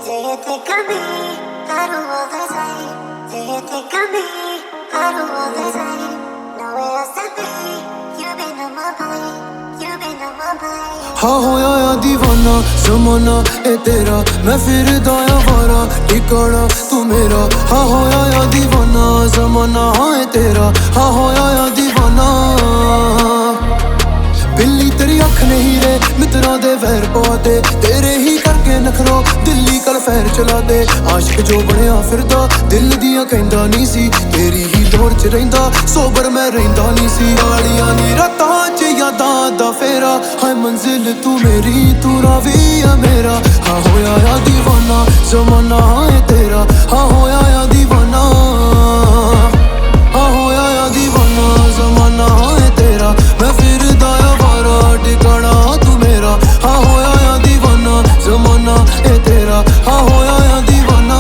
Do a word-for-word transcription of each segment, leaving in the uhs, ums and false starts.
Do you think of me? I don't all the time. Do you think of me? I don't all the time. Nowhere else to be. You've been on my mind. You've been on my mind. हाँ होया या दीवाना ज़माना ए तेरा, मैं फिरदा आवारा ठिकाना तू मेरा। हाँ होया या दीवाना ज़माना हाँ ए तेरा, हाँ होया या दीवाना। बिल्ली तेरी अख नहीं रे मित्रा दे वैर पवा दे, तेरे ही करके नखरो दिल्ली कल फैर चला दे। आशिक जो बनया फिरदा दिल दियां कहंदा नहीं सी, तेरी ही दौड़ च रहिंदा सोबर मैं रहिंदा नहीं सी। वालियां नी रातां च यादां दा फेरा, हाय मंजिल तू मेरी तू रावी है मेरा। हाँ होया या दीवाना ज़माना हाँ ए तेरा, हाँ होया या दीवाना। हाँ होया या दीवाना ज़माना हाँ ए तेरा, मैं फिरदा आवारा ठिकाना तू मेरा। हाँ होया या दीवाना ज़माना ए तेरा, हाँ होया या दीवाना।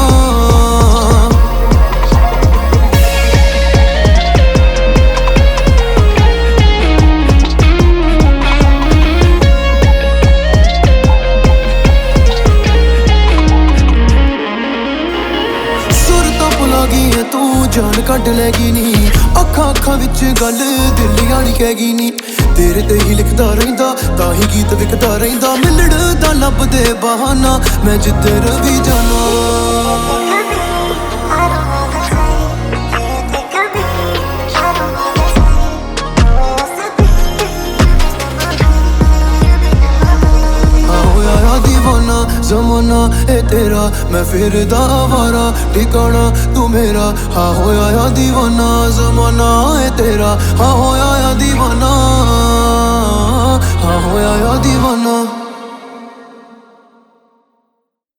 तू जान कट लैगी नी, अखा अखा विच गल दिल वाली कहगी नी। तेरे ते ही लिखदा रहिंदा तां ही गीत विकदा रहिंदा, मिलण दा लभदे बहाना मैं जिद्धर भी जाना। ज़माना ए तेरा, मैं फिरदा आवारा ठिकाना तू मेरा। हाँ होया या दीवाना ज़माना ए तेरा, हाँ होया या दीवाना। हाँ होया या दीवाना।